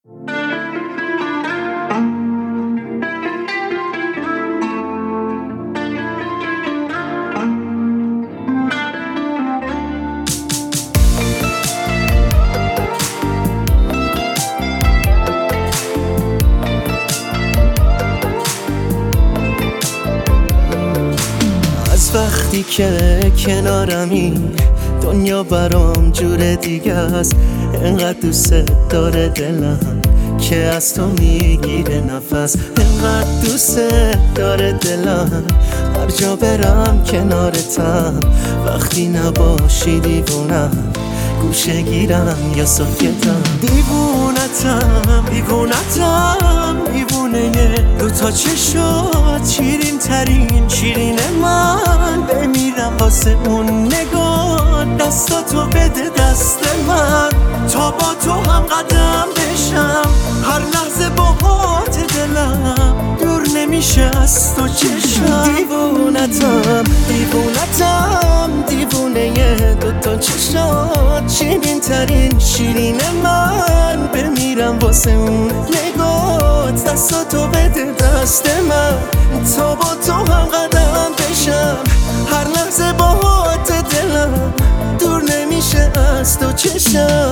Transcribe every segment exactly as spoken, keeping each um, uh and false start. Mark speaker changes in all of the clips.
Speaker 1: وقتی که کنارمی دنیا برام جور دیگه است. انقدر دوست داره دلم که از تو میگیره نفس. انقدر دوست داره دلم هر جا برم کنارتم. وقتی نباشی دیوونم، گوشه گیرم یا ساکتم. دیوونتم دیوونتم دیوونه دوتا چشات، شیرین ترین شیرین من. بمیرم واسه اون نگاه، دستاتو بده دست من تا با تو هم قدم بشم. هر لحظه باهات دلم دور نمیشه از تو چشم. دیوونتم دیوونتم دیوونه دوتا چشات، شیرین ترین شیرین من. بمیرم واسه اون نگات، دستاتو بده دست من تا با تو هم قدم بشم. هر لحظه باهات دلم دور نمیشه از تو چشم.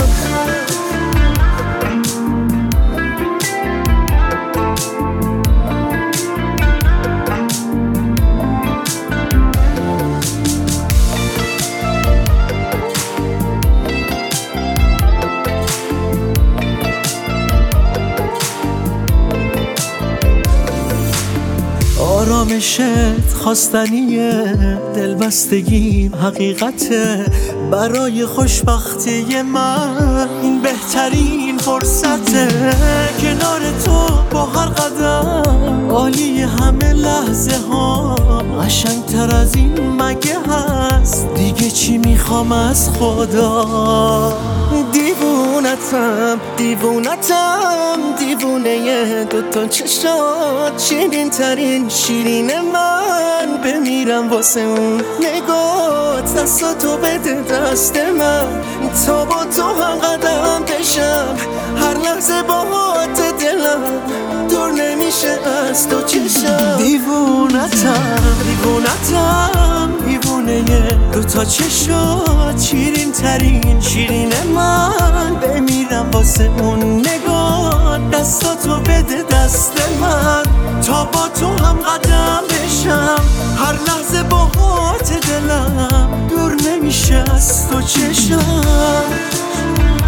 Speaker 1: آرامشت خواستنیه، دلبستگیم حقیقته. برای خوشبختی من این بهترین فرصته. کنار تو با هر قدم عالی همه لحظه ها. قشنگتر از این مگه هست؟ دیگه چی میخوام از خدا؟ دیوونتم دیوونتم دیوونه دوتا چشات، شیرین ترین شیرین من. بمیرم واسه اون نگات، دستاتو بده دست من تا با تو هم قدم بشم. هر لحظه باهات دلم دور نمیشه از تو چشم. دیوونتم دیوونتم دیوونه دوتا چشات، شیرین ترین شیرین من. بمیرم واسه اون نگاه، دستاتو بده دست من تا با تو هم قدم بشم. هر لحظه باهات دلم دور نمیشه از تو چشم.